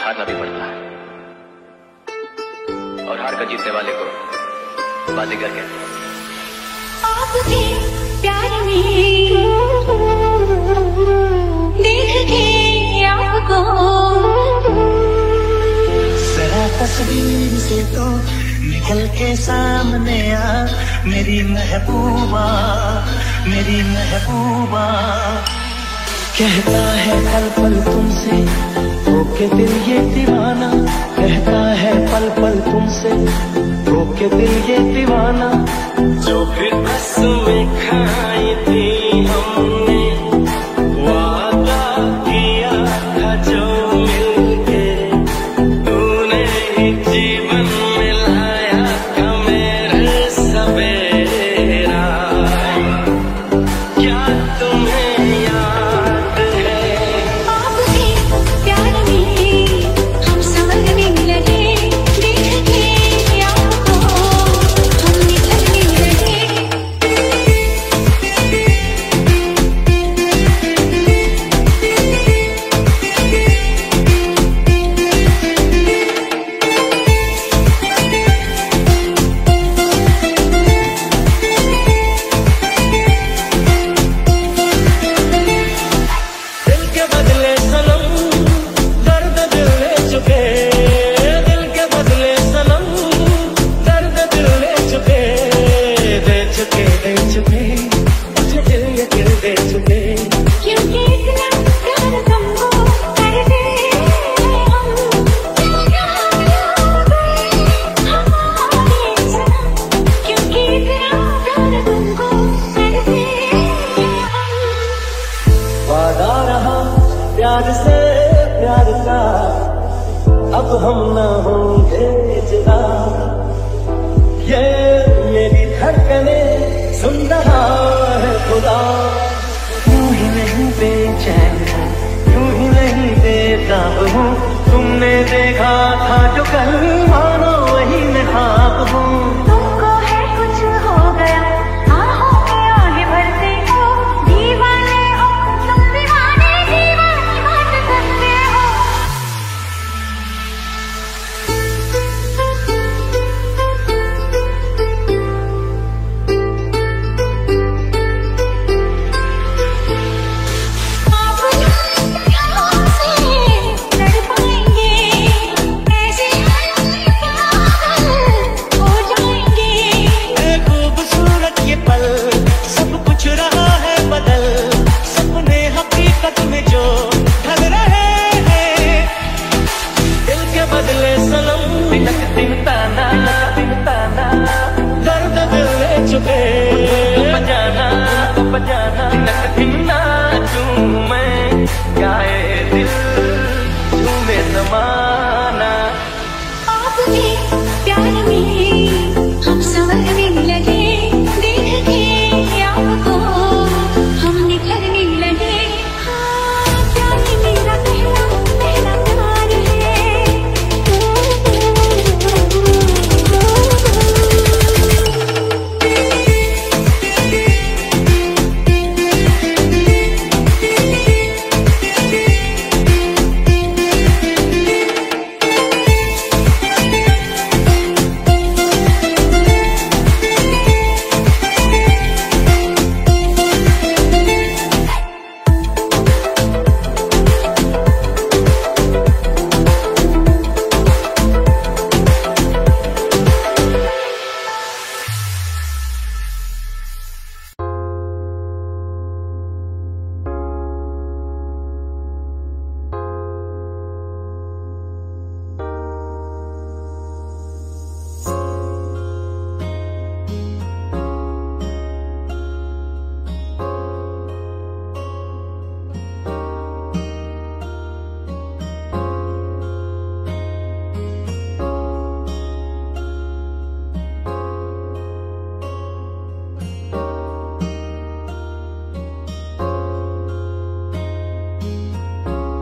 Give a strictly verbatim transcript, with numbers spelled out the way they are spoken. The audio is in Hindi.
हारना भी पड़ता है, और हार कर जीतने वाले को बाजीगर कहते हैं। आपके प्यार में देख के आपको जरा तस्वीर से तो निकल के सामने आ, मेरी महबूबा मेरी महबूबा। कहता है पल पल तुमसे होके दिल ये दीवाना, कहता है पल पल तुमसे होके दिल ये दीवाना। जो फिर कसमें खाई थी हमने, वादा किया था जो मिलके, तूने ही जीवन में लाया था मेरे सवेरा। क्या तुम्हें याद है आपके प्यार में हम संवरने लगे, देख के आपको हम निकलने लगे। दिल के बदले सनम दर्द दिल ले चुके, दिल के बदले सनम दर्द दिल ले चुके, दे चुके दे चुके मुझे दिल ये दिल दे चुके। क्योंकि इतना प्यार तुमको करते हम, हमारे सनम। क्योंकि इतना प्यार तुमको करते हम। वादा रहा प्यार से प्यार का, अब हम न होंगे जुदा। ये मेरी धड़कने सुन रहा है खुदा। यूं ही नहीं बेचैन हूँ, यूं ही नहीं बेताब हूँ, तुमने देखा था जो कल